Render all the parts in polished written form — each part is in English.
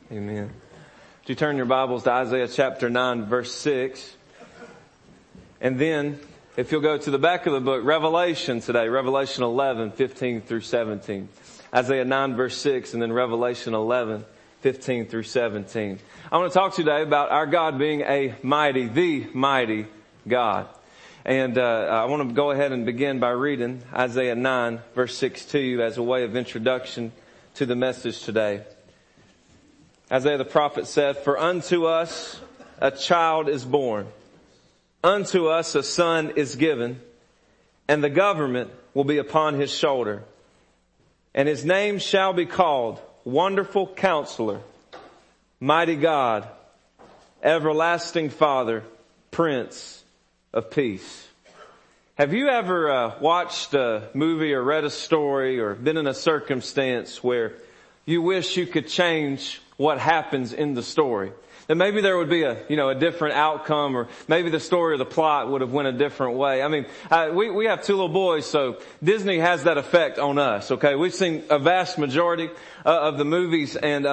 Amen. Would you turn your Bibles to Isaiah chapter 9, verse 6? And then, if you'll go to the back of the book, Revelation today, Revelation 11, 15 through 17. Isaiah 9, verse 6, and then Revelation 11, 15 through 17. I want to talk to you today about our God being the mighty God. And I want to go ahead and begin by reading Isaiah 9, verse 6 to you as a way of introduction to the message today. Isaiah the prophet said, "For unto us a child is born, unto us a son is given, and the government will be upon his shoulder. And his name shall be called Wonderful Counselor, Mighty God, Everlasting Father, Prince of Peace." Have you ever watched a movie or read a story or been in a circumstance where you wish you could change what happens in the story? That maybe there would be a different outcome, or maybe the story or the plot would have went a different way. I mean, we have two little boys, so Disney has that effect on us, okay? We've seen a vast majority of the movies, and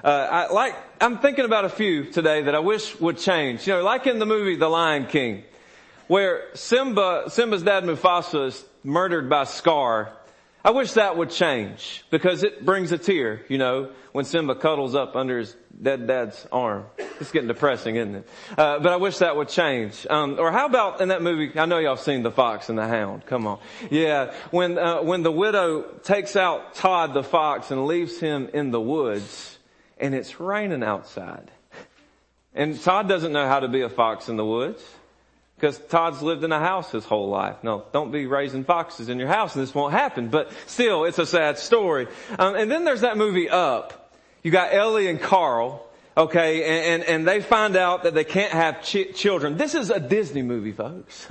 I'm thinking about a few today that I wish would change. You know, like in the movie The Lion King, where Simba's dad Mufasa is murdered by Scar. I wish that would change, because it brings a tear, when Simba cuddles up under his dead dad's arm. It's getting depressing, isn't it? But I wish that would change. Or how about in that movie, I know y'all seen The Fox and the Hound. Come on. Yeah. When the widow takes out Todd the fox and leaves him in the woods, and it's raining outside. And Todd doesn't know how to be a fox in the woods, because Todd's lived in a house his whole life. No, don't be raising foxes in your house and this won't happen. But still, it's a sad story. And then there's that movie Up. You got Ellie and Carl, okay, and they find out that they can't have children. This is a Disney movie, folks.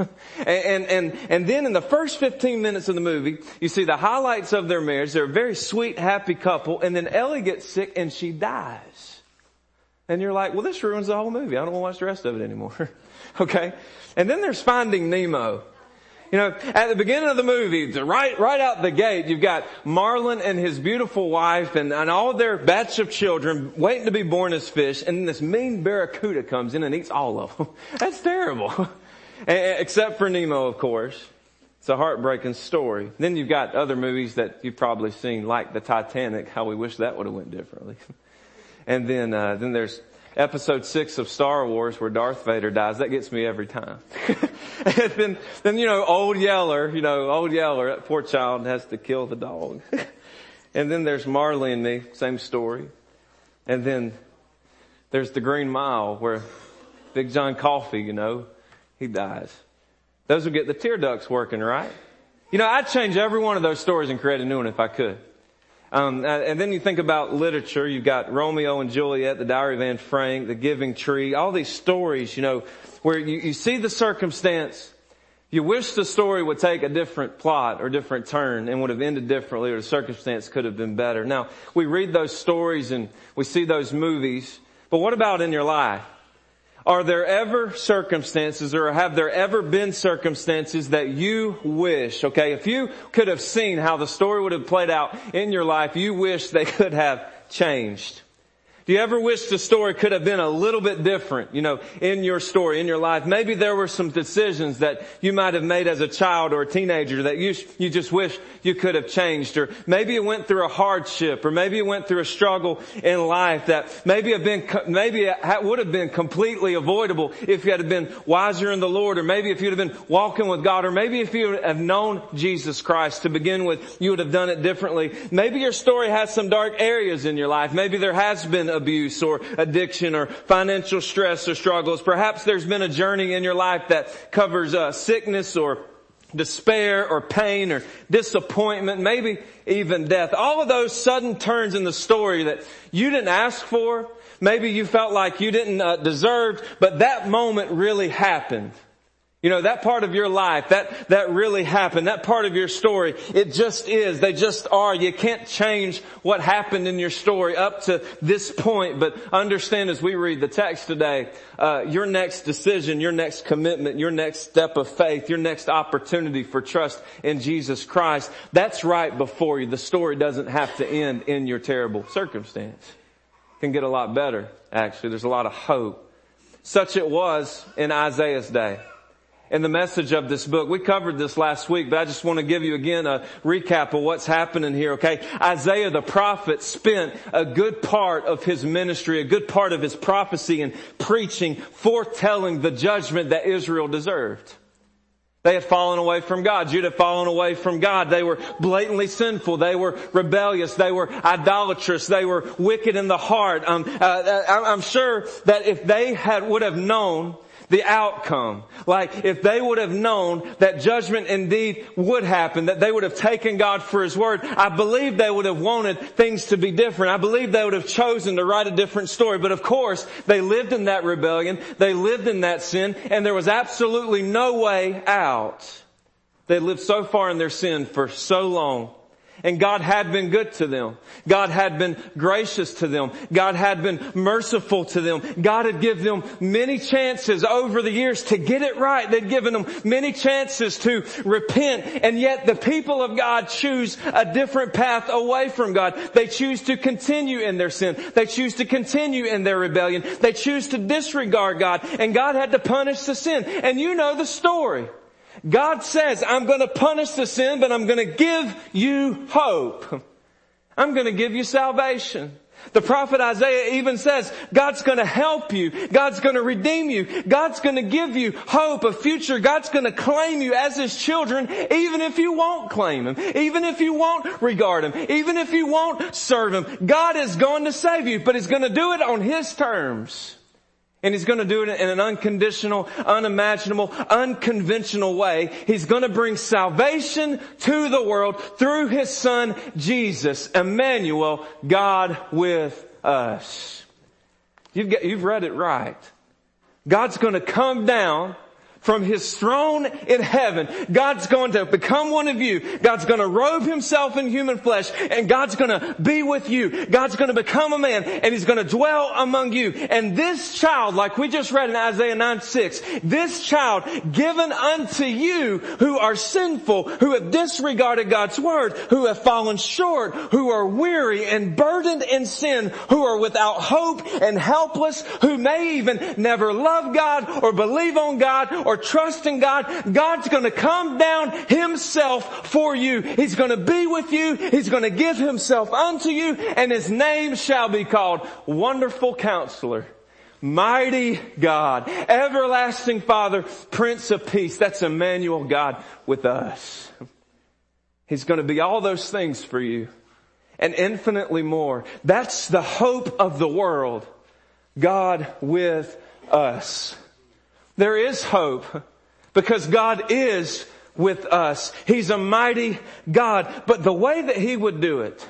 and then in the first 15 minutes of the movie, you see the highlights of their marriage. They're a very sweet, happy couple. And then Ellie gets sick and she dies. And you're like, well, this ruins the whole movie. I don't want to watch the rest of it anymore. Okay? And then there's Finding Nemo. At the beginning of the movie, right out the gate, you've got Marlin and his beautiful wife and all their batch of children waiting to be born as fish, and then this mean barracuda comes in and eats all of them. That's terrible. Except for Nemo, of course. It's a heartbreaking story. Then you've got other movies that you've probably seen, like the Titanic, how we wish that would have went differently. And then there's Episode 6 of Star Wars where Darth Vader dies. That gets me every time. And then Old Yeller, that poor child has to kill the dog. And then there's Marley and Me, same story. And then there's The Green Mile where Big John Coffey, he dies. Those would get the tear ducts working, right? I'd change every one of those stories and create a new one if I could. And then you think about literature. You've got Romeo and Juliet, The Diary of Anne Frank, The Giving Tree, all these stories, where you see the circumstance. You wish the story would take a different plot or different turn and would have ended differently, or the circumstance could have been better. Now, we read those stories and we see those movies, but what about in your life? Are there ever circumstances, or have there ever been circumstances that you wish, okay, if you could have seen how the story would have played out in your life, you wish they could have changed? Do you ever wish the story could have been a little bit different, in your story, in your life? Maybe there were some decisions that you might have made as a child or a teenager that you just wish you could have changed. Or maybe you went through a hardship, or maybe you went through a struggle in life that maybe it would have been completely avoidable if you had been wiser in the Lord, or maybe if you'd have been walking with God, or maybe if you would have known Jesus Christ to begin with, you would have done it differently. Maybe your story has some dark areas in your life. Maybe there has been abuse or addiction or financial stress or struggles. Perhaps there's been a journey in your life that covers sickness or despair or pain or disappointment, maybe even death. All of those sudden turns in the story that you didn't ask for. Maybe you felt like you didn't deserve, but that moment really happened. That part of your life, that really happened, that part of your story, it just is. They just are. You can't change what happened in your story up to this point, but understand as we read the text today, your next decision, your next commitment, your next step of faith, your next opportunity for trust in Jesus Christ, that's right before you. The story doesn't have to end in your terrible circumstance. can get a lot better, actually. There's a lot of hope. Such it was in Isaiah's day. In the message of this book, we covered this last week, but I just want to give you again a recap of what's happening here, okay? Isaiah the prophet spent a good part of his ministry, a good part of his prophecy and preaching, foretelling the judgment that Israel deserved. They had fallen away from God. Judah had fallen away from God. They were blatantly sinful. They were rebellious. They were idolatrous. They were wicked in the heart. I'm sure that if they would have known the outcome, like if they would have known that judgment indeed would happen, that they would have taken God for His word, I believe they would have wanted things to be different. I believe they would have chosen to write a different story. But of course, they lived in that rebellion. They lived in that sin, and there was absolutely no way out. They lived so far in their sin for so long. And God had been good to them. God had been gracious to them. God had been merciful to them. God had given them many chances over the years to get it right. They'd given them many chances to repent. And yet the people of God choose a different path away from God. They choose to continue in their sin. They choose to continue in their rebellion. They choose to disregard God. And God had to punish the sin. And you know the story. God says, I'm going to punish the sin, but I'm going to give you hope. I'm going to give you salvation. The prophet Isaiah even says, God's going to help you. God's going to redeem you. God's going to give you hope, a future. God's going to claim you as His children, even if you won't claim Him, even if you won't regard Him, even if you won't serve Him. God is going to save you, but He's going to do it on His terms. And He's going to do it in an unconditional, unimaginable, unconventional way. He's going to bring salvation to the world through His Son, Jesus, Emmanuel, God with us. You've read it right. God's going to come down from His throne in heaven. God's going to become one of you. God's going to robe Himself in human flesh, and God's going to be with you. God's going to become a man, and He's going to dwell among you. And this child, like we just read in Isaiah 9:6, this child given unto you who are sinful, who have disregarded God's word, who have fallen short, who are weary and burdened in sin, who are without hope and helpless, who may even never love God or believe on God or trust in God. God's going to come down Himself for you. He's going to be with you. He's going to give Himself unto you, and His name shall be called Wonderful Counselor, Mighty God, Everlasting Father, Prince of Peace. That's Emmanuel, God with us. He's going to be all those things for you and infinitely more. That's the hope of the world. God with us. There is hope because God is with us. He's a mighty God. But the way that He would do it,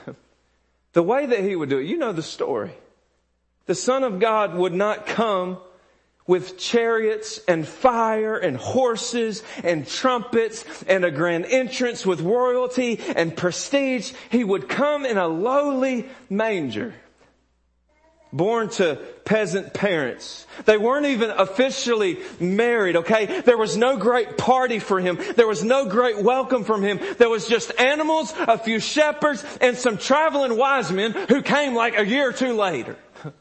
you know the story. The Son of God would not come with chariots and fire and horses and trumpets and a grand entrance with royalty and prestige. He would come in a lowly manger. Born to peasant parents. They weren't even officially married, okay? There was no great party for Him. There was no great welcome from Him. There was just animals, a few shepherds, and some traveling wise men who came like a year or two later.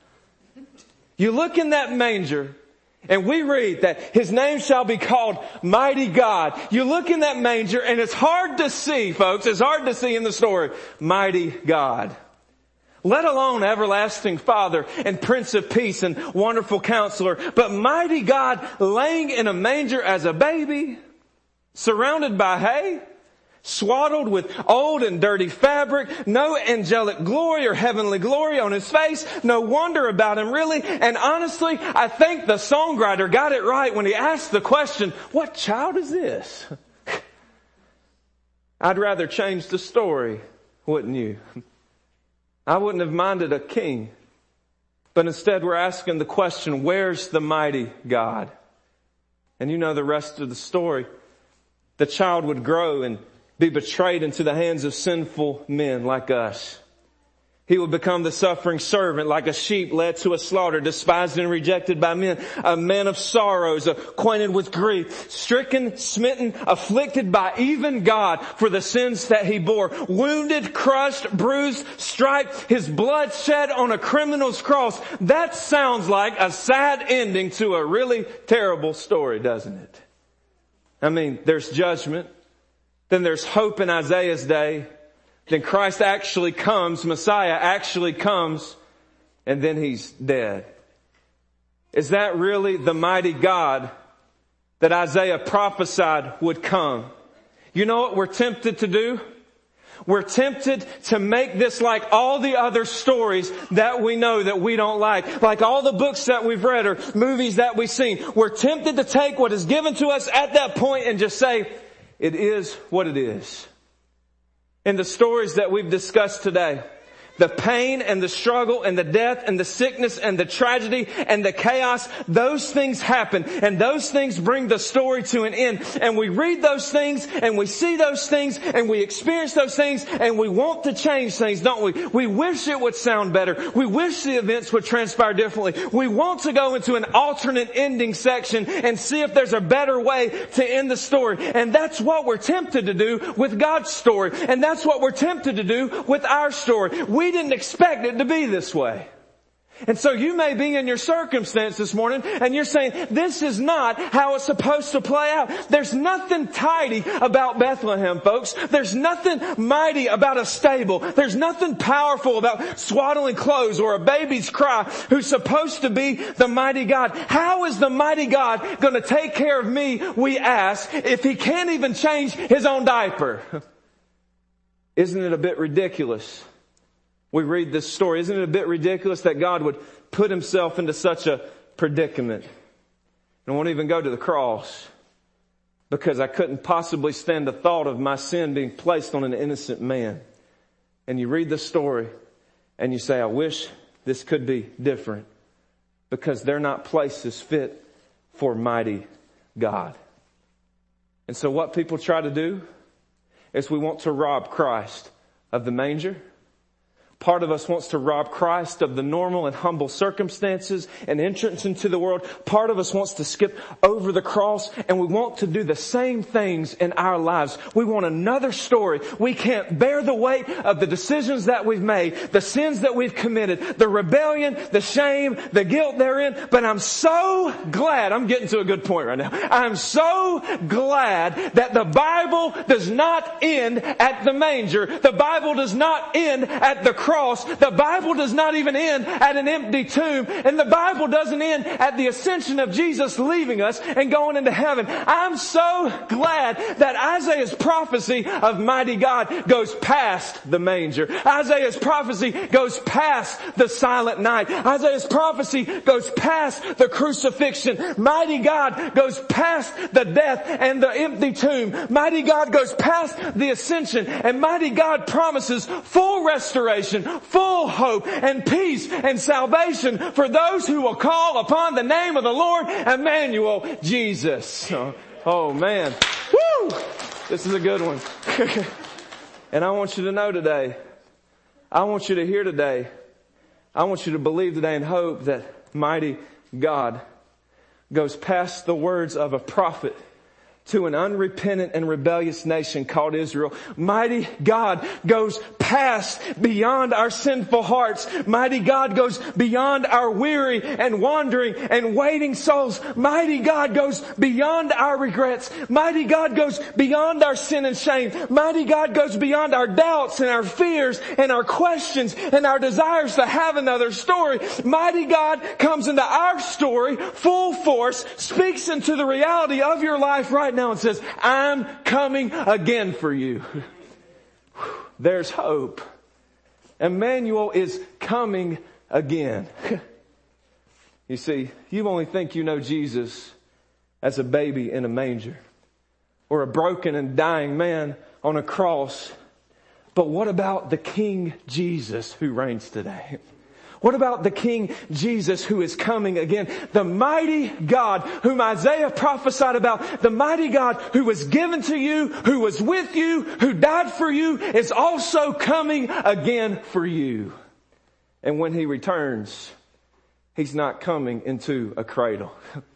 You look in that manger, and we read that His name shall be called Mighty God. You look in that manger, and it's hard to see, folks. It's hard to see in the story. Mighty God. Let alone Everlasting Father and Prince of Peace and Wonderful Counselor. But Mighty God laying in a manger as a baby, surrounded by hay, swaddled with old and dirty fabric, no angelic glory or heavenly glory on His face, no wonder about Him really. And honestly, I think the songwriter got it right when he asked the question, what child is this? I'd rather change the story, wouldn't you? I wouldn't have minded a king. But instead we're asking the question, where's the mighty God? And you know the rest of the story. The child would grow and be betrayed into the hands of sinful men like us. He would become the suffering servant, like a sheep led to a slaughter, despised and rejected by men, a man of sorrows, acquainted with grief, stricken, smitten, afflicted by even God for the sins that he bore, wounded, crushed, bruised, striped, his blood shed on a criminal's cross. That sounds like a sad ending to a really terrible story, doesn't it? I mean, there's judgment, then there's hope in Isaiah's day. Then Christ actually comes, Messiah actually comes, and then he's dead. Is that really the mighty God that Isaiah prophesied would come? You know what we're tempted to do? We're tempted to make this like all the other stories that we know that we don't like all the books that we've read or movies that we've seen. We're tempted to take what is given to us at that point and just say, it is what it is. In the stories that we've discussed today, the pain and the struggle and the death and the sickness and the tragedy and the chaos, those things happen and those things bring the story to an end. And we read those things and we see those things and we experience those things and we want to change things, don't we? We wish it would sound better. We wish the events would transpire differently. We want to go into an alternate ending section and see if there's a better way to end the story. And that's what we're tempted to do with God's story. And that's what we're tempted to do with our story. We didn't expect it to be this way. And so you may be in your circumstance this morning and you're saying, this is not how it's supposed to play out. There's nothing tidy about Bethlehem, folks. There's nothing mighty about a stable. There's nothing powerful about swaddling clothes or a baby's cry who's supposed to be the mighty God. How is the mighty God going to take care of me, we ask, if he can't even change his own diaper? Isn't it a bit ridiculous? We read this story. Isn't it a bit ridiculous that God would put himself into such a predicament? And I won't even go to the cross because I couldn't possibly stand the thought of my sin being placed on an innocent man. And you read the story and you say, I wish this could be different because they're not places fit for mighty God. And so what people try to do is we want to rob Christ of the manger. Part of us wants to rob Christ of the normal and humble circumstances and entrance into the world. Part of us wants to skip over the cross, and we want to do the same things in our lives. We want another story. We can't bear the weight of the decisions that we've made, the sins that we've committed, the rebellion, the shame, the guilt therein. But I'm so glad, I'm getting to a good point right now. I'm so glad that the Bible does not end at the manger. The Bible does not end at the cross. The Bible does not even end at an empty tomb. And the Bible doesn't end at the ascension of Jesus leaving us and going into heaven. I'm so glad that Isaiah's prophecy of mighty God goes past the manger. Isaiah's prophecy goes past the silent night. Isaiah's prophecy goes past the crucifixion. Mighty God goes past the death and the empty tomb. Mighty God goes past the ascension. And mighty God promises full restoration, full hope and peace and salvation for those who will call upon the name of the Lord, Emmanuel, Jesus. Oh man. Woo! This is a good one. And I want you to know today, I want you to hear today, I want you to believe today and hope that mighty God goes past the words of a prophet to an unrepentant and rebellious nation called Israel. Mighty God goes past, beyond our sinful hearts. Mighty God goes beyond our weary and wandering and waiting souls. Mighty God goes beyond our regrets. Mighty God goes beyond our sin and shame. Mighty God goes beyond our doubts and our fears and our questions and our desires to have another story. Mighty God comes into our story full force, speaks into the reality of your life right now and says, I'm coming again for you. There's hope. Emmanuel is coming again. You see, you only think you know Jesus as a baby in a manger or a broken and dying man on a cross. But what about the King Jesus who reigns today? What about the King Jesus who is coming again? The mighty God whom Isaiah prophesied about, the mighty God who was given to you, who was with you, who died for you, is also coming again for you. And when he returns, he's not coming into a cradle.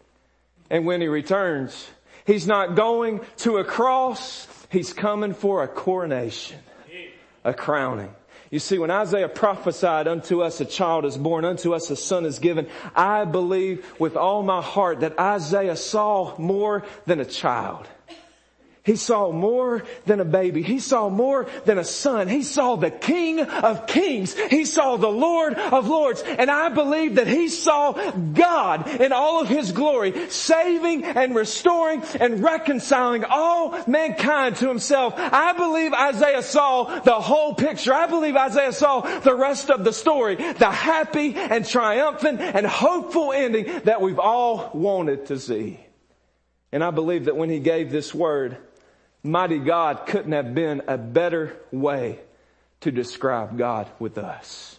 And when he returns, he's not going to a cross. He's coming for a coronation, a crowning. You see, when Isaiah prophesied, unto us a child is born, unto us a son is given, I believe with all my heart that Isaiah saw more than a child. He saw more than a baby. He saw more than a son. He saw the King of Kings. He saw the Lord of Lords. And I believe that he saw God in all of his glory, saving and restoring and reconciling all mankind to himself. I believe Isaiah saw the whole picture. I believe Isaiah saw the rest of the story, the happy and triumphant and hopeful ending that we've all wanted to see. And I believe that when he gave this word, mighty God couldn't have been a better way to describe God with us.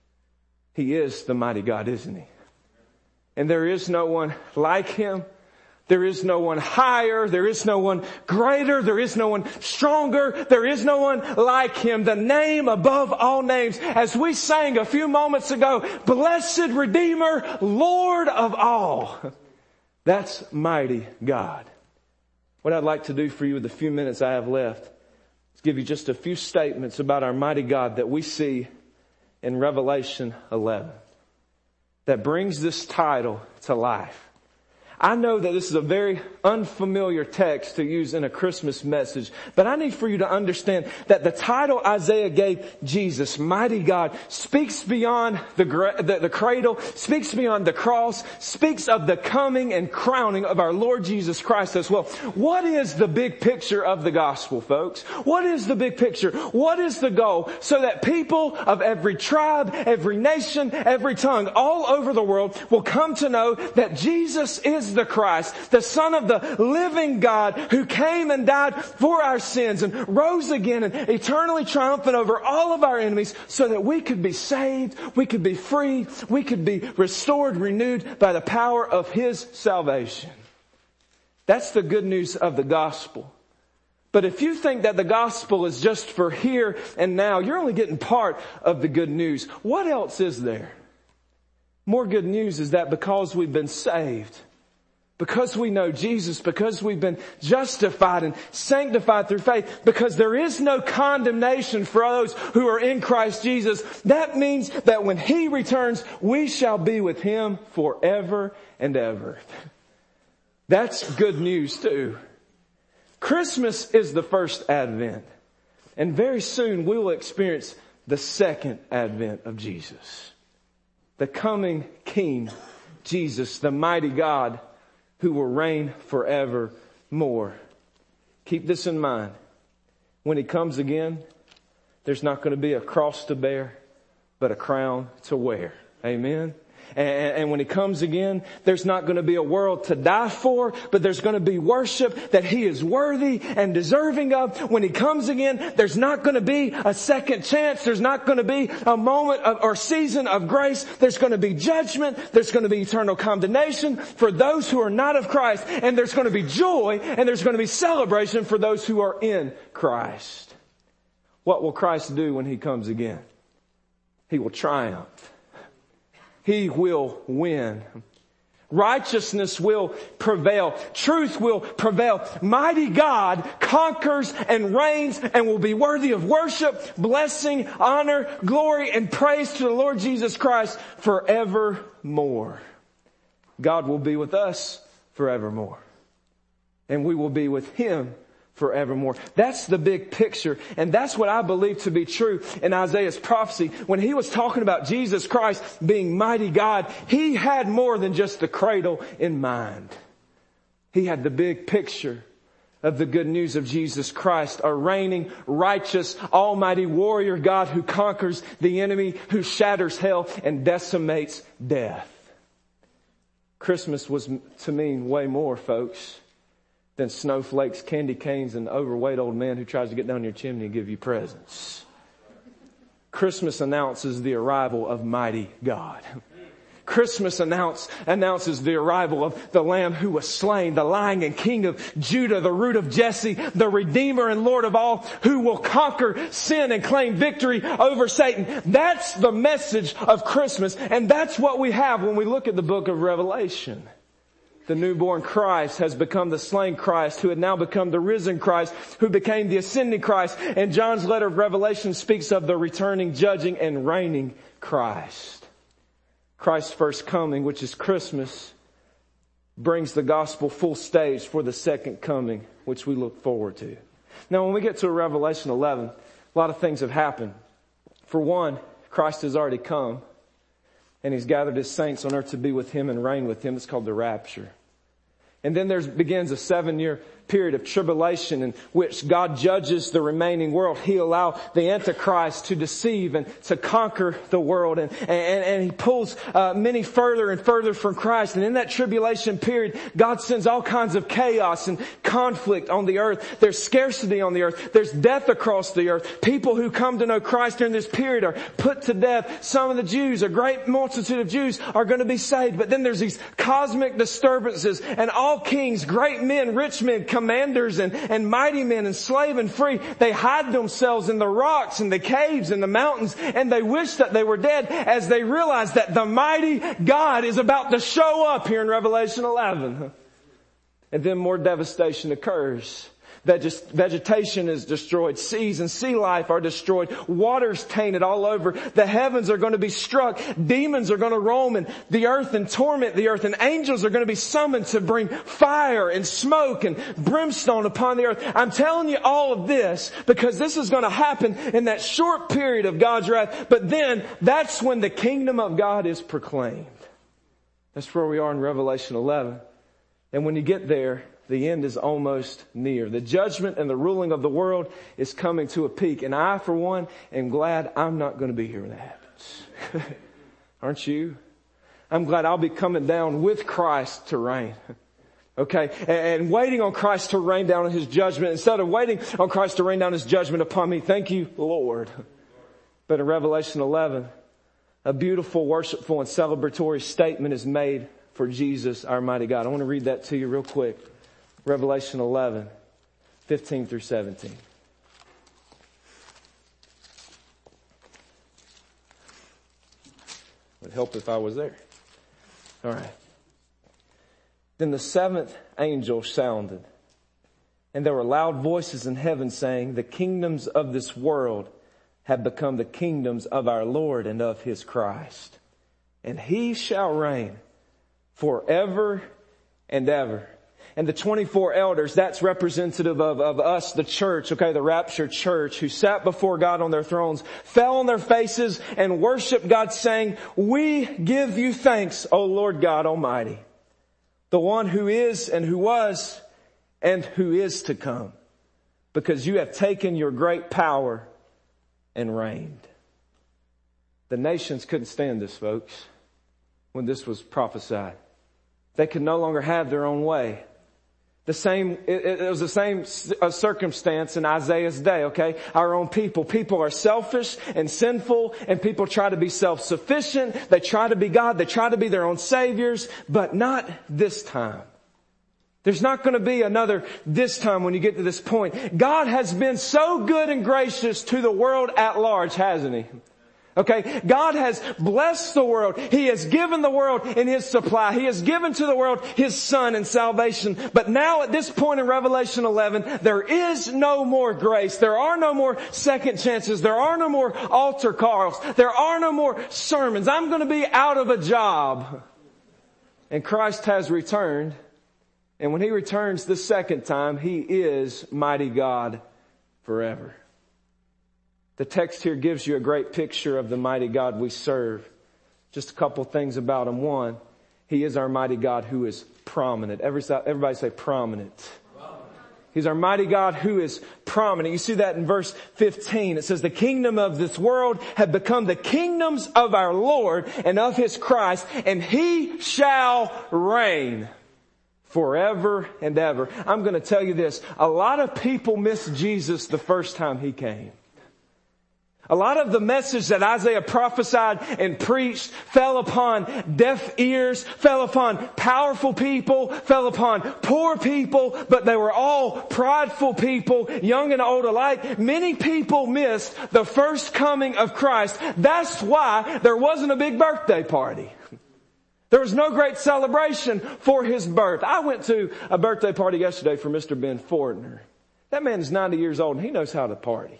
He is the mighty God, isn't he? And there is no one like him. There is no one higher. There is no one greater. There is no one stronger. There is no one like him. The name above all names. As we sang a few moments ago, Blessed Redeemer, Lord of all. That's mighty God. What I'd like to do for you with the few minutes I have left is give you just a few statements about our mighty God that we see in Revelation 11 that brings this title to life. I know that this is a very unfamiliar text to use in a Christmas message, but I need for you to understand that the title Isaiah gave Jesus, Mighty God, speaks beyond the cradle, speaks beyond the cross, speaks of the coming and crowning of our Lord Jesus Christ as well. What is the big picture of the gospel, folks? What is the big picture? What is the goal? So that people of every tribe, every nation, every tongue, all over the world will come to know that Jesus is the Christ, the Son of the living God who came and died for our sins and rose again and eternally triumphant over all of our enemies so that we could be saved, we could be free, we could be restored, renewed by the power of his salvation. That's the good news of the gospel. But if you think that the gospel is just for here and now, you're only getting part of the good news. What else is there? More good news is that because we've been saved, because we know Jesus, because we've been justified and sanctified through faith, because there is no condemnation for those who are in Christ Jesus, that means that when he returns, we shall be with him forever and ever. That's good news too. Christmas is the first Advent, and very soon we will experience the second Advent of Jesus. The coming King, Jesus, the mighty God, who will reign forevermore. Keep this in mind. When he comes again, there's not going to be a cross to bear, but a crown to wear. Amen. And when he comes again, there's not going to be a world to die for, but there's going to be worship that he is worthy and deserving of. When he comes again, there's not going to be a second chance. There's not going to be a moment or season of grace. There's going to be judgment. There's going to be eternal condemnation for those who are not of Christ. And there's going to be joy and there's going to be celebration for those who are in Christ. What will Christ do when he comes again? He will triumph. He will win. Righteousness will prevail. Truth will prevail. Mighty God conquers and reigns and will be worthy of worship, blessing, honor, glory, and praise to the Lord Jesus Christ forevermore. God will be with us forevermore. And we will be with him forevermore. That's the big picture. And that's what I believe to be true in Isaiah's prophecy. When he was talking about Jesus Christ being mighty God, he had more than just the cradle in mind. He had the big picture of the good news of Jesus Christ, a reigning, righteous, almighty warrior God who conquers the enemy, who shatters hell and decimates death. Christmas was to mean way more, folks, than snowflakes, candy canes, and overweight old man who tries to get down your chimney and give you presents. Christmas announces the arrival of mighty God. Christmas announces the arrival of the Lamb who was slain, the Lion and King of Judah, the Root of Jesse, the Redeemer and Lord of all, who will conquer sin and claim victory over Satan. That's the message of Christmas, and that's what we have when we look at the book of Revelation. The newborn Christ has become the slain Christ, who had now become the risen Christ, who became the ascending Christ. And John's letter of Revelation speaks of the returning, judging, and reigning Christ. Christ's first coming, which is Christmas, brings the gospel full stage for the second coming, which we look forward to. Now, when we get to Revelation 11, a lot of things have happened. For one, Christ has already come, and He's gathered His saints on earth to be with Him and reign with Him. It's called the rapture. And then begins a 7-year period of tribulation in which God judges the remaining world. He allowed the Antichrist to deceive and to conquer the world. And He pulls many further and further from Christ. And in that tribulation period, God sends all kinds of chaos and conflict on the earth. There's scarcity on the earth. There's death across the earth. People who come to know Christ during this period are put to death. Some of the Jews, a great multitude of Jews, are going to be saved. But then there's these cosmic disturbances, and all kings, great men, rich men, commanders and mighty men, and slave and free, they hide themselves in the rocks and the caves and the mountains, and they wish that they were dead as they realize that the mighty God is about to show up here in Revelation 11. And then more devastation occurs. Vegetation is destroyed. Seas and sea life are destroyed. Water's tainted all over. The heavens are going to be struck. Demons are going to roam in the earth and torment the earth. And angels are going to be summoned to bring fire and smoke and brimstone upon the earth. I'm telling you all of this because this is going to happen in that short period of God's wrath. But then that's when the kingdom of God is proclaimed. That's where we are in Revelation 11. And when you get there, the end is almost near. The judgment and the ruling of the world is coming to a peak. And I, for one, am glad I'm not going to be here when that happens. Aren't you? I'm glad I'll be coming down with Christ to reign. Okay? And waiting on Christ to rain down His judgment instead of waiting on Christ to rain down His judgment upon me. Thank you, Lord. But in Revelation 11, a beautiful, worshipful, and celebratory statement is made for Jesus, our mighty God. I want to read that to you real quick. Revelation 11, 15 through 17. It would help if I was there. All right. Then the seventh angel sounded, and there were loud voices in heaven saying, "The kingdoms of this world have become the kingdoms of our Lord and of His Christ, and He shall reign forever and ever." And the 24 elders, that's representative of us, the church, okay, the raptured church, who sat before God on their thrones, fell on their faces and worshiped God, saying, "We give you thanks, O Lord God Almighty, the one who is and who was and who is to come, because you have taken your great power and reigned." The nations couldn't stand this, folks, when this was prophesied. They could no longer have their own way. It was the same circumstance in Isaiah's day, okay? Our own people. People are selfish and sinful, and people try to be self-sufficient. They try to be God. They try to be their own saviors, but not this time. There's not going to be another this time when you get to this point. God has been so good and gracious to the world at large, hasn't He? Okay, God has blessed the world. He has given the world in His supply. He has given to the world His Son in salvation. But now at this point in Revelation 11, there is no more grace. There are no more second chances. There are no more altar calls. There are no more sermons. I'm going to be out of a job. And Christ has returned. And when He returns the second time, He is mighty God forever. The text here gives you a great picture of the mighty God we serve. Just a couple things about Him. One, He is our mighty God who is prominent. Everybody say prominent. He's our mighty God who is prominent. You see that in verse 15. It says, "The kingdom of this world have become the kingdoms of our Lord and of His Christ, and He shall reign forever and ever." I'm going to tell you this. A lot of people missed Jesus the first time He came. A lot of the message that Isaiah prophesied and preached fell upon deaf ears, fell upon powerful people, fell upon poor people, but they were all prideful people, young and old alike. Many people missed the first coming of Christ. That's why there wasn't a big birthday party. There was no great celebration for His birth. I went to a birthday party yesterday for Mr. Ben Fortner. That man is 90 years old and he knows how to party.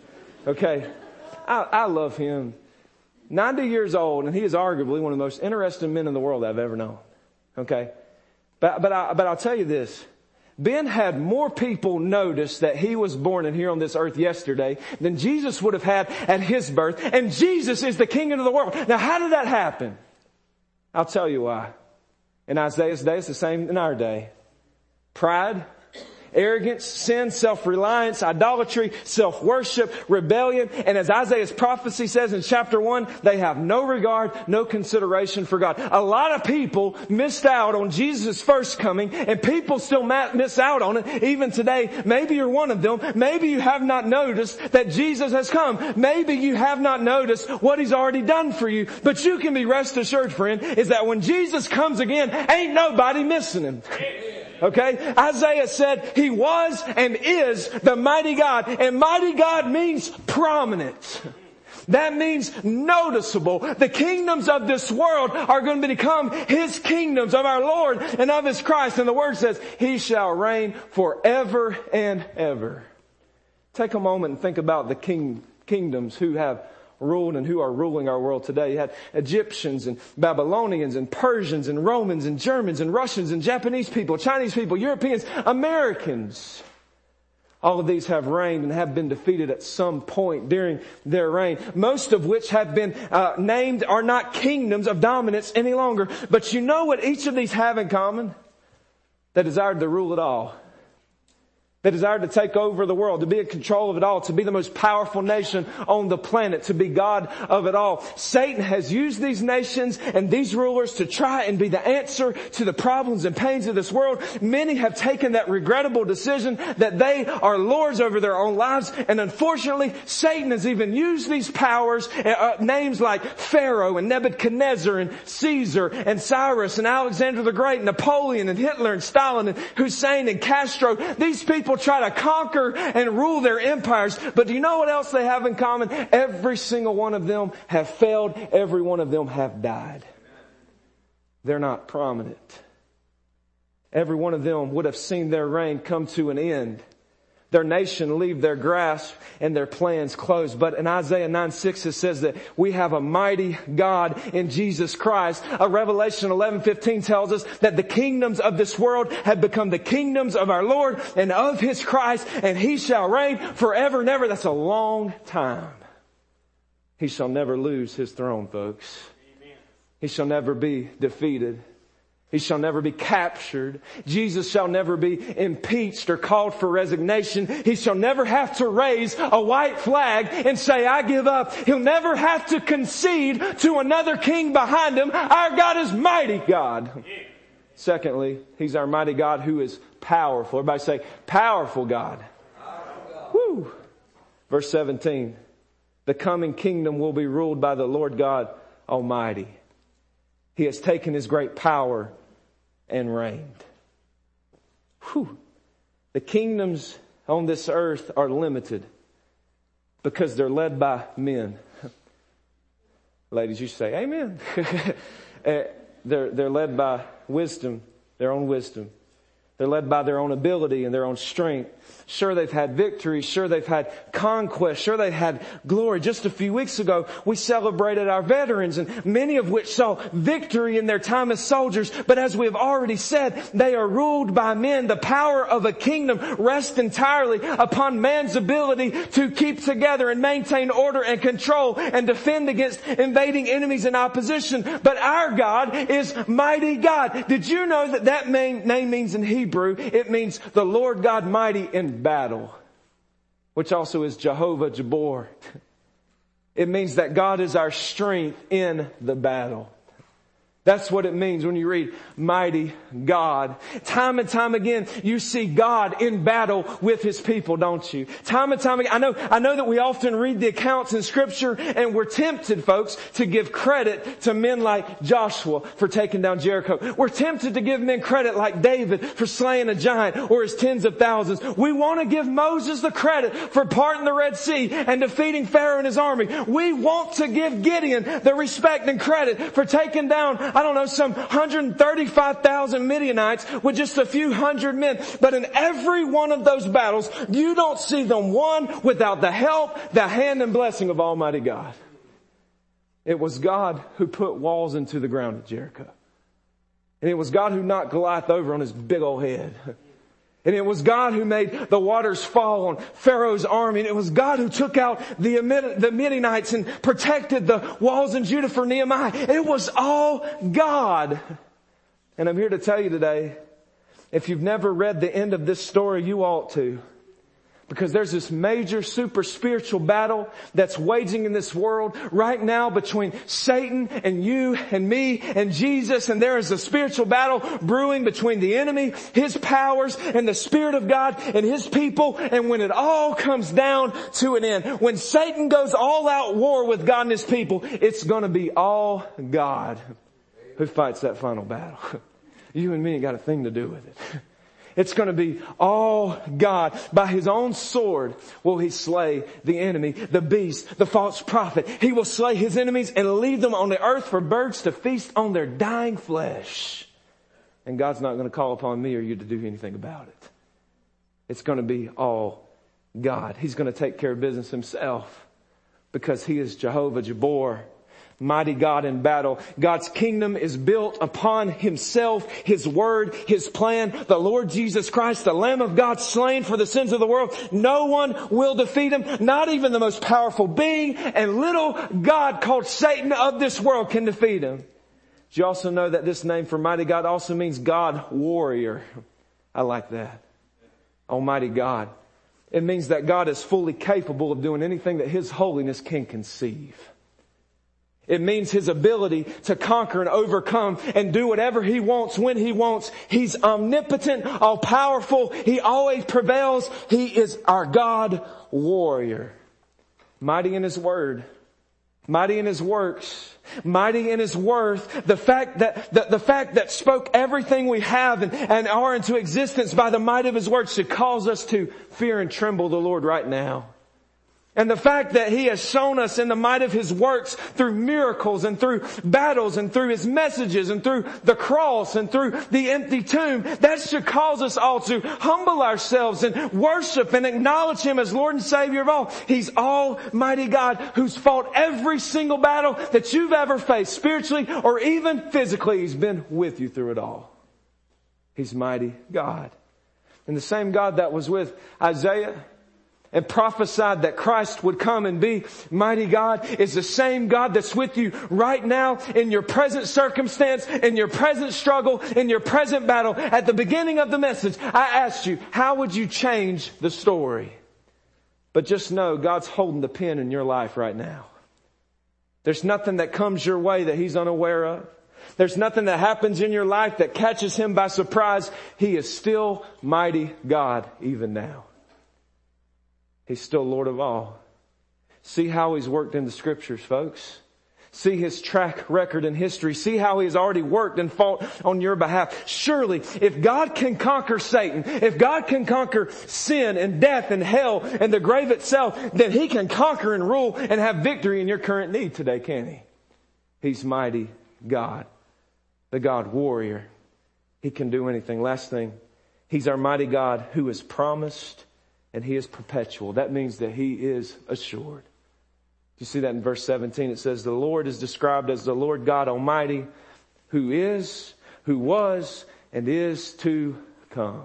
Okay? I love him. 90 years old, and he is arguably one of the most interesting men in the world I've ever known. Okay? But I'll tell you this. Ben had more people notice that he was born in here on this earth yesterday than Jesus would have had at His birth. And Jesus is the King of the world. Now, how did that happen? I'll tell you why. In Isaiah's day, it's the same in our day. Pride, arrogance, sin, self-reliance, idolatry, self-worship, rebellion. And as Isaiah's prophecy says in chapter 1, they have no regard, no consideration for God. A lot of people missed out on Jesus' first coming, and people still miss out on it even today. Maybe you're one of them. Maybe you have not noticed that Jesus has come. Maybe you have not noticed what He's already done for you. But you can be rest assured, friend, is that when Jesus comes again, ain't nobody missing Him. Okay? Isaiah said He was and is the mighty God. And mighty God means prominent. That means noticeable. The kingdoms of this world are going to become His kingdoms, of our Lord and of His Christ. And the Word says, He shall reign forever and ever. Take a moment and think about the kingdoms who have ruled and who are ruling our world today. You had Egyptians and Babylonians and Persians and Romans and Germans and Russians and Japanese people, Chinese people, Europeans, Americans. All of these have reigned and have been defeated at some point during their reign. Most of which have been named are not kingdoms of dominance any longer. But you know what each of these have in common? They desired to rule it all. They desired to take over the world, to be in control of it all, to be the most powerful nation on the planet, to be God of it all. Satan has used these nations and these rulers to try and be the answer to the problems and pains of this world. Many have taken that regrettable decision that they are lords over their own lives. And unfortunately, Satan has even used these powers, names like Pharaoh and Nebuchadnezzar and Caesar and Cyrus and Alexander the Great, Napoleon and Hitler and Stalin and Hussein and Castro. These people try to conquer and rule their empires. But do you know what else they have in common? Every single one of them have failed. Every one of them have died. They're not prominent. Every one of them would have seen their reign come to an end, their nation leave their grasp, and their plans close. But in Isaiah 9:6 it says that we have a mighty God in Jesus Christ. Revelation 11:15 tells us that the kingdoms of this world have become the kingdoms of our Lord and of His Christ, and He shall reign forever and ever. That's a long time. He shall never lose His throne, folks. Amen. He shall never be defeated. He shall never be captured. Jesus shall never be impeached or called for resignation. He shall never have to raise a white flag and say, I give up. He'll never have to concede to another king behind Him. Our God is mighty God. Secondly, He's our mighty God who is powerful. Everybody say, powerful God. Woo. Verse 17, the coming kingdom will be ruled by the Lord God Almighty. He has taken His great power and reigned. Whew. The kingdoms on this earth are limited because they're led by men. Ladies, you say amen. They're led by wisdom, their own wisdom. They're led by their own ability and their own strength. Sure, they've had victory. Sure, they've had conquest. Sure, they've had glory. Just a few weeks ago, we celebrated our veterans, and many of which saw victory in their time as soldiers. But as we have already said, they are ruled by men. The power of a kingdom rests entirely upon man's ability to keep together and maintain order and control and defend against invading enemies and opposition. But our God is mighty God. Did you know that name means in Hebrew, it means the Lord God mighty in battle, which also is Jehovah Jabor. It means that God is our strength in the battle. That's what it means when you read mighty God. Time and time again, you see God in battle with His people, don't you? Time and time again. I know that we often read the accounts in Scripture and we're tempted, folks, to give credit to men like Joshua for taking down Jericho. We're tempted to give men credit like David for slaying a giant or his tens of thousands. We want to give Moses the credit for parting the Red Sea and defeating Pharaoh and his army. We want to give Gideon the respect and credit for taking down, some 135,000 Midianites with just a few hundred men. But in every one of those battles, you don't see them won without the help, the hand and blessing of Almighty God. It was God who put walls into the ground at Jericho. And it was God who knocked Goliath over on his big old head. And it was God who made the waters fall on Pharaoh's army. And it was God who took out the Midianites and protected the walls in Judah for Nehemiah. It was all God. And I'm here to tell you today, if you've never read the end of this story, you ought to. Because there's this major super spiritual battle that's waging in this world right now between Satan and you and me and Jesus. And there is a spiritual battle brewing between the enemy, his powers, and the Spirit of God and His people. And when it all comes down to an end, when Satan goes all out war with God and His people, it's going to be all God who fights that final battle. You and me ain't got a thing to do with it. It's going to be all God. By His own sword will He slay the enemy, the beast, the false prophet. He will slay His enemies and leave them on the earth for birds to feast on their dying flesh. And God's not going to call upon me or you to do anything about it. It's going to be all God. He's going to take care of business Himself because He is Jehovah Jabbar. Mighty God in battle. God's kingdom is built upon Himself, His word, His plan. The Lord Jesus Christ, the Lamb of God slain for the sins of the world. No one will defeat Him. Not even the most powerful being and little God called Satan of this world can defeat Him. Do you also know that this name for mighty God also means God warrior? I like that. Almighty God. It means that God is fully capable of doing anything that His holiness can conceive. It means His ability to conquer and overcome and do whatever He wants when He wants. He's omnipotent, all-powerful. He always prevails. He is our God warrior. Mighty in His word. Mighty in His works. Mighty in His worth. The fact that spoke everything we have and are into existence by the might of His word should cause us to fear and tremble the Lord right now. And the fact that He has shown us in the might of His works through miracles and through battles and through His messages and through the cross and through the empty tomb, that should cause us all to humble ourselves and worship and acknowledge Him as Lord and Savior of all. He's Almighty God who's fought every single battle that you've ever faced spiritually or even physically. He's been with you through it all. He's mighty God. And the same God that was with Isaiah and prophesied that Christ would come and be mighty God is the same God that's with you right now in your present circumstance, in your present struggle, in your present battle. At the beginning of the message, I asked you, how would you change the story? But just know God's holding the pen in your life right now. There's nothing that comes your way that He's unaware of. There's nothing that happens in your life that catches Him by surprise. He is still mighty God even now. He's still Lord of all. See how He's worked in the Scriptures, folks. See His track record in history. See how He has already worked and fought on your behalf. Surely, if God can conquer Satan, if God can conquer sin and death and hell and the grave itself, then He can conquer and rule and have victory in your current need today, can't He? He's mighty God, the God warrior. He can do anything. Last thing, He's our mighty God who is promised and He is perpetual. That means that He is assured. You see that in verse 17. It says, the Lord is described as the Lord God Almighty, who is, who was, and is to come.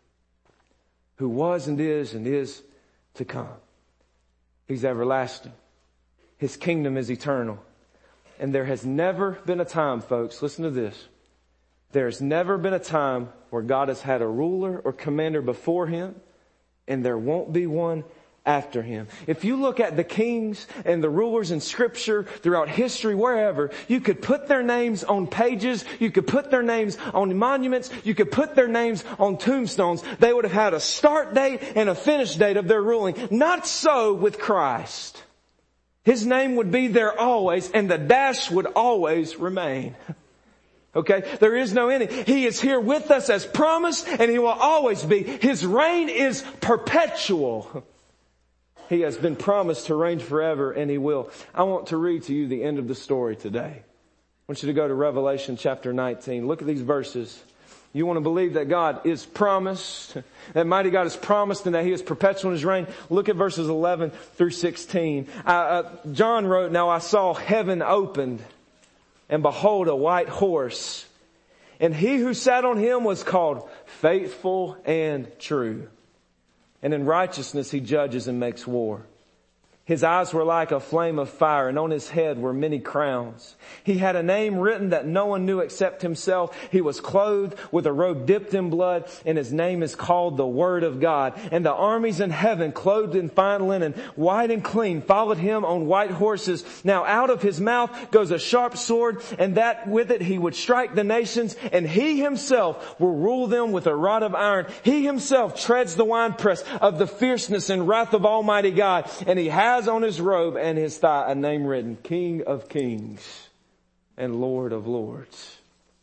Who was and is to come. He's everlasting. His kingdom is eternal. And there has never been a time, folks, listen to this. There's never been a time where God has had a ruler or commander before Him, and there won't be one after him. If you look at the kings and the rulers in Scripture throughout history, wherever, you could put their names on pages, you could put their names on monuments, you could put their names on tombstones. They would have had a start date and a finish date of their ruling. Not so with Christ. His name would be there always, and the dash would always remain. Okay? There is no ending. He is here with us as promised, and He will always be. His reign is perpetual. He has been promised to reign forever, and He will. I want to read to you the end of the story today. I want you to go to Revelation chapter 19. Look at these verses. You want to believe that God is promised, that mighty God is promised, and that He is perpetual in His reign. Look at verses 11 through 16. John wrote, "Now I saw heaven opened, and behold, a white horse. And He who sat on him was called Faithful and True. And in righteousness He judges and makes war. His eyes were like a flame of fire, and on His head were many crowns. He had a name written that no one knew except Himself. He was clothed with a robe dipped in blood, and His name is called the Word of God. And the armies in heaven, clothed in fine linen, white and clean, followed Him on white horses. Now out of His mouth goes a sharp sword, and that with it He would strike the nations, and He Himself will rule them with a rod of iron. He Himself treads the winepress of the fierceness and wrath of Almighty God, and He has on His robe and His thigh a name written, King of Kings and Lord of Lords.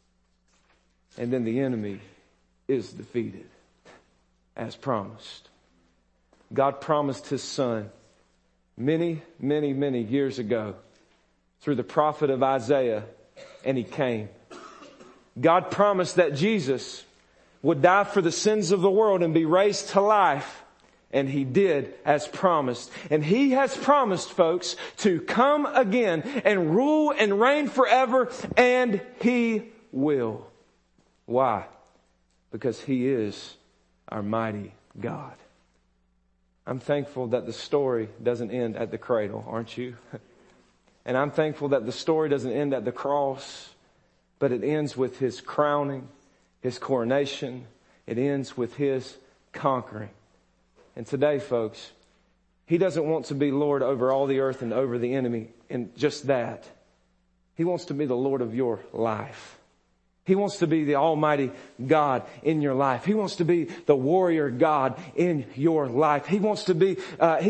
And then the enemy is defeated as promised. God promised His Son many, many, many years ago through the prophet of Isaiah, and He came. God promised that Jesus would die for the sins of the world and be raised to life. And He did as promised. And He has promised, folks, to come again and rule and reign forever. And He will. Why? Because He is our mighty God. I'm thankful that the story doesn't end at the cradle, aren't you? And I'm thankful that the story doesn't end at the cross, but it ends with His crowning, His coronation. It ends with His conquering. And today, folks, He doesn't want to be Lord over all the earth and over the enemy and just that. He wants to be the Lord of your life. He wants to be the Almighty God in your life. He wants to be the warrior God in your life. He wants to be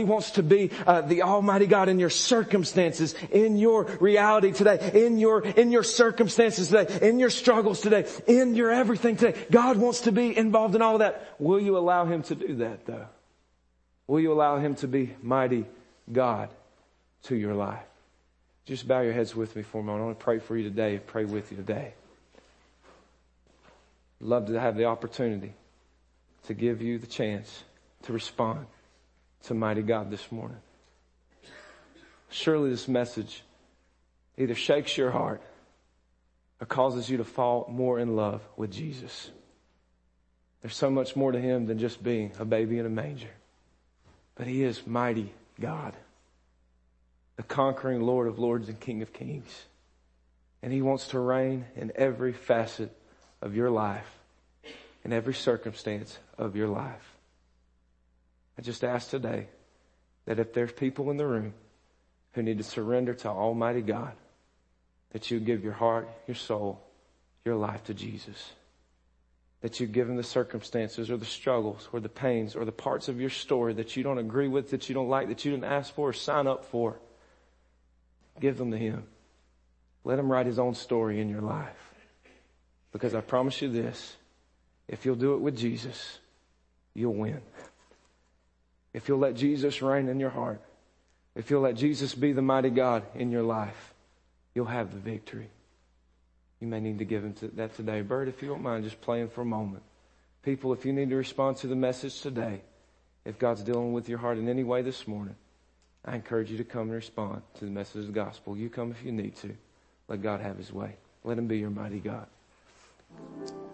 the Almighty God in your circumstances, in your reality today, in your circumstances today, in your struggles today, in your everything today. God wants to be involved in all of that. Will you allow Him to do that, though? Will you allow Him to be mighty God to your life? Just bow your heads with me for a moment. I want to pray for you today, pray with you today. I'd love to have the opportunity to give you the chance to respond to mighty God this morning. Surely this message either shakes your heart or causes you to fall more in love with Jesus. There's so much more to Him than just being a baby in a manger. But He is mighty God, the conquering Lord of Lords and King of Kings. And He wants to reign in every facet of your life, in every circumstance of your life. I just ask today that if there's people in the room who need to surrender to Almighty God, that you give your heart, your soul, your life to Jesus. That you give Him the circumstances or the struggles or the pains or the parts of your story that you don't agree with, that you don't like, that you didn't ask for or sign up for. Give them to Him. Let Him write His own story in your life. Because I promise you this, if you'll do it with Jesus, you'll win. If you'll let Jesus reign in your heart, if you'll let Jesus be the mighty God in your life, you'll have the victory. You may need to give Him that today. Bert, if you don't mind just playing for a moment. People, if you need to respond to the message today, if God's dealing with your heart in any way this morning, I encourage you to come and respond to the message of the gospel. You come if you need to. Let God have His way. Let Him be your mighty God.